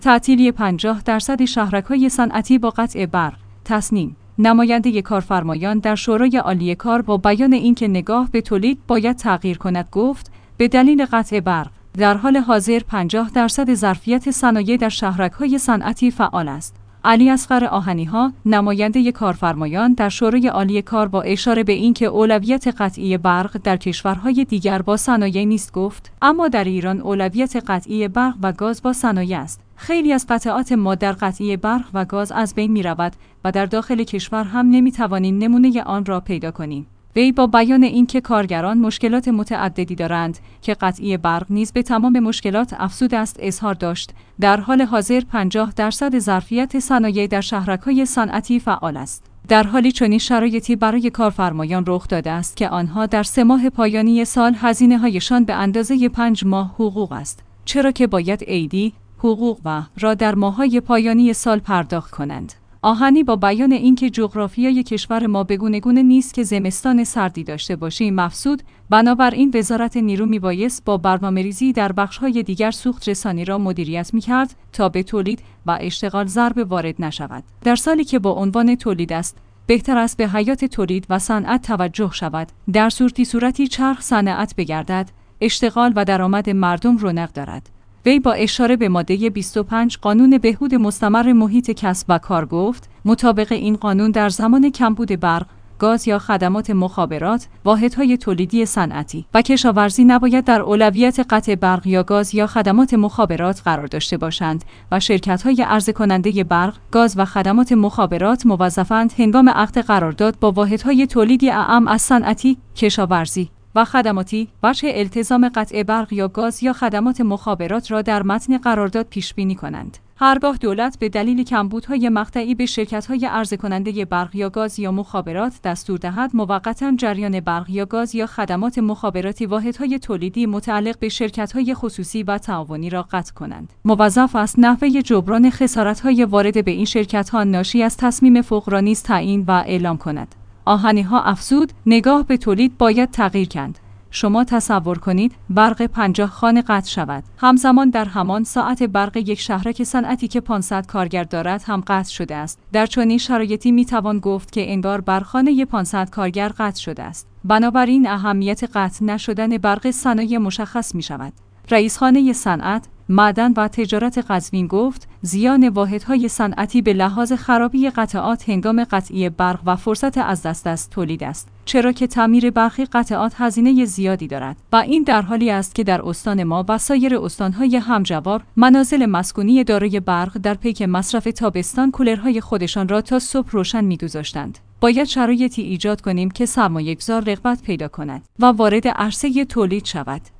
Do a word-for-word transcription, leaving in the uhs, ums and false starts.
تعطیلی پنجاه درصد شهرک‌های صنعتی با قطع برق. تصنیم: نماینده کارفرمایان در شورای عالی کار با بیان اینکه نگاه به تولید باید تغییر کند گفت به دلیل قطع برق در حال حاضر پنجاه درصد ظرفیت صنایع در شهرک‌های صنعتی فعال است. علی اصغر آهنی‌ها، نماینده کارفرمایان در شورای عالی کار با اشاره به اینکه اولویت قطعی برق در کشورهای دیگر با صنایع نیست گفت اما در ایران اولویت قطعی برق و گاز با صنایع است. خیلی از قطعات ما در قطعی برق و گاز از بین می‌رود و در داخل کشور هم نمی‌توانیم نمونه آن را پیدا کنیم. وی با بیان اینکه کارگران مشکلات متعددی دارند که قطعی برق نیز به تمام مشکلات افزوده است اظهار داشت در حال حاضر پنجاه درصد ظرفیت صنایع در شهرک‌های صنعتی فعال است. در حالی چنین شرایطی برای کارفرمایان رخ داده است که آنها در سه ماه پایانی سال هزینه‌هایشان به اندازه پنج ماه حقوق است، چرا که باید عیدی، حقوق و را در ماه‌های پایانی سال پرداخت کنند. آهنی با بیان اینکه جغرافیای کشور ما بگونه‌گونه نیست که زمستان سردی داشته باشیم مفسود، بنابراین وزارت نیرو میبایست با برنامه‌ریزی در بخش‌های دیگر سوخت رسانی را مدیریت می‌کرد تا به تولید و اشتغال ضربه وارد نشود. در سالی که با عنوان تولید است، بهتر است به حیات تولید و صنعت توجه شود. در صورتی صورتی چرخ صنعت بگردد، اشتغال و درآمد مردم رونق دارد. وی با اشاره به ماده بیست و پنج قانون بهبود مستمر محیط کسب و کار گفت مطابق این قانون در زمان کمبود برق، گاز یا خدمات مخابرات، واحدهای تولیدی صنعتی و کشاورزی نباید در اولویت قطع برق یا گاز یا خدمات مخابرات قرار داشته باشند و شرکت‌های عرضه کننده برق، گاز و خدمات مخابرات موظفند هنگام عقد قرارداد با واحدهای تولیدی اعم از صنعتی، کشاورزی و خدماتی وجه التزام قطع برق یا گاز یا خدمات مخابرات را در متن قرارداد پیش بینی کنند. هرگاه دولت به دلیل کمبودهای مقطعی به شرکت‌های عرضه کننده برق یا گاز یا مخابرات دستور دهد موقتاً جریان برق یا گاز یا خدمات مخابراتی واحدهای تولیدی متعلق به شرکت‌های خصوصی و تعاونی را قطع کنند، موظف است نحوه جبران خسارت‌های وارد به این شرکت‌ها ناشی از تصمیم فوق را نیز تعیین و اعلام کند. آهنی‌ها افزود نگاه به تولید باید تغییر کرد. شما تصور کنید برق پنجاه خانه قطع شود. همزمان در همان ساعت برق یک شهرک صنعتی که پانصد کارگر دارد هم قطع شده است. در چنین شرایطی میتوان گفت که انگار بر خانه پانصد کارگر قطع شده است. بنابراین اهمیت قطع نشدن برق صنایع مشخص می شود. رئیس خانه صنعت، معدن و تجارت قزوین گفت زیان واحدهای صنعتی به لحاظ خرابی قطعات هنگام قطعی برق و فرصت از دست از تولید است، چرا که تعمیر برخی قطعات هزینه زیادی دارد و این در حالی است که در استان ما و سایر استانهای همجوار منازل مسکونی دارای برق در پیک مصرف تابستان کولرهای خودشان را تا صبح روشن می‌گذاشتند. باید شرایطی ایجاد کنیم که سرمایه‌گذار رغبت پیدا کند و وارد عرصه تولید شود.